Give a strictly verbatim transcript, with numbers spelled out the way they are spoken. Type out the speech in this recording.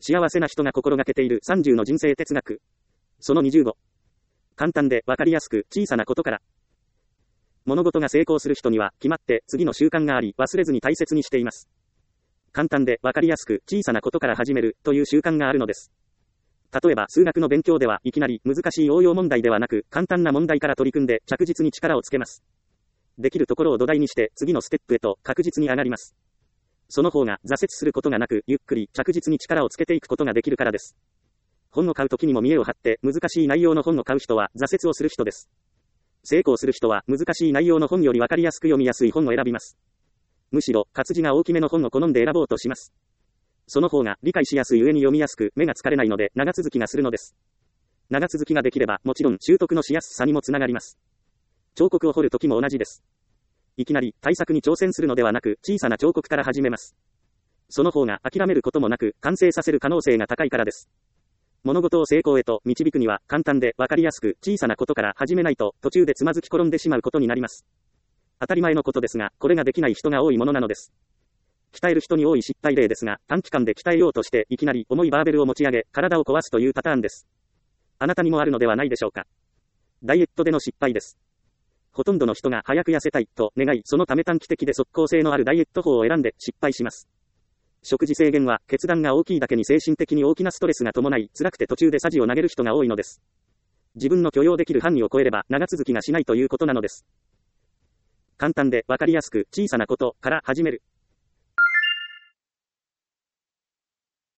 幸せな人が心がけているさんじゅうの人生哲学。そのにじゅうご。簡単でわかりやすく小さなことから。物事が成功する人には決まって次の習慣があり、忘れずに大切にしています。簡単でわかりやすく小さなことから始めるという習慣があるのです。例えば数学の勉強ではいきなり難しい応用問題ではなく、簡単な問題から取り組んで着実に力をつけます。できるところを土台にして次のステップへと確実に上がります。その方が挫折することがなく、ゆっくり着実に力をつけていくことができるからです。本を買うときにも見栄を張って難しい内容の本を買う人は挫折をする人です。成功する人は難しい内容の本より分かりやすく読みやすい本を選びます。むしろ活字が大きめの本を好んで選ぼうとします。その方が理解しやすい上に読みやすく、目が疲れないので長続きがするのです。長続きができればもちろん習得のしやすさにもつながります。彫刻を彫るときも同じです。いきなり大作に挑戦するのではなく、小さな彫刻から始めます。その方が諦めることもなく完成させる可能性が高いからです。物事を成功へと導くには簡単で分かりやすく小さなことから始めないと途中でつまずき転んでしまうことになります。当たり前のことですが、これができない人が多いものなのです。鍛える人に多い失敗例ですが、短期間で鍛えようとしていきなり重いバーベルを持ち上げ、体を壊すというパターンです。あなたにもあるのではないでしょうか。ダイエットでの失敗です。ほとんどの人が早く痩せたいと願い、そのため短期的で即効性のあるダイエット法を選んで失敗します。食事制限は決断が大きいだけに精神的に大きなストレスが伴い、辛くて途中で舵を投げる人が多いのです。自分の許容できる範囲を超えれば長続きがしないということなのです。簡単でわかりやすく小さなことから始める。